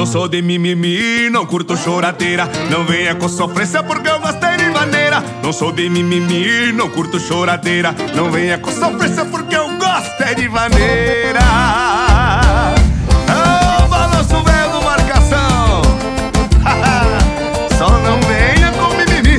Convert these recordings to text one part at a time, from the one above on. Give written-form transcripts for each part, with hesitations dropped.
Não sou de mimimi, não curto choradeira. Não venha com sofrência porque eu gostei de maneira. Não sou de mimimi, não curto choradeira. Não venha com sofrência porque eu gostei de maneira. Oh, balanço velho do Marcação. Só não venha com mimimi.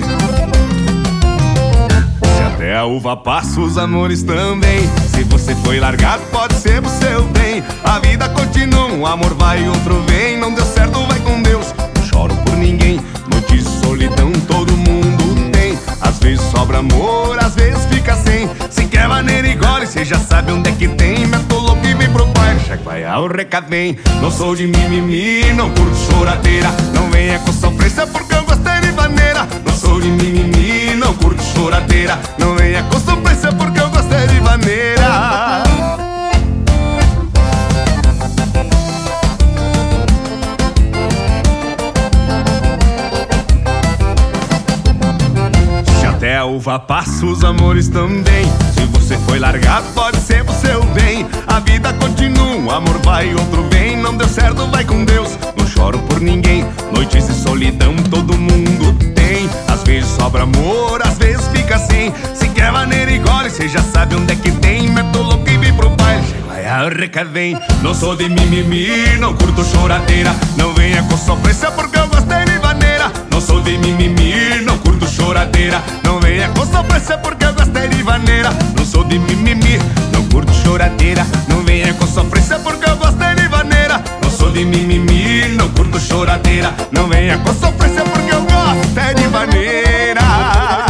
Se até a uva passa, os amores também. Se você foi largado, pode ser pro seu bem. A vida continua, um amor vai e outro vem. Não deu certo, vai com Deus, não choro por ninguém. Noite de solidão todo mundo tem. Às vezes sobra amor, às vezes fica sem. Se quer maneira e gole, cê já sabe onde é que tem. Meto louco e vem pro bairro, chacoalhar o recado vem. Não sou de mimimi, não curto choradeira. Não venha com sofrência porque eu gostei de maneira. Não sou de mimimi, não curto choradeira. Não venha com sofrência porque eu gostei de maneira. Se até a uva passa, os amores também. Se você foi largado, pode ser pro seu bem. A vida continua, um amor vai e outro vem. Não deu certo, vai com Deus, não choro por ninguém. Noites de solidão todo mundo tem. Às vezes sobra amor, às vezes fica sem. Se quer maneira e gole, cê já sabe onde é que tem. Meto louco e vem pro baile, vai a reca vem. Não sou de mimimi, não curto choradeira. Não venha com sofrência porque eu gostei de maneira. Não sou de mimimi, não curto choradeira. Não venha com sofrência porque eu gostei de maneira. Não sou de mimimi, não curto choradeira. Não venha com sofrência porque eu gostei de maneira. Não sou de mimimi, não curto choradeira. Não venha com sofrência porque eu gostei de maneira.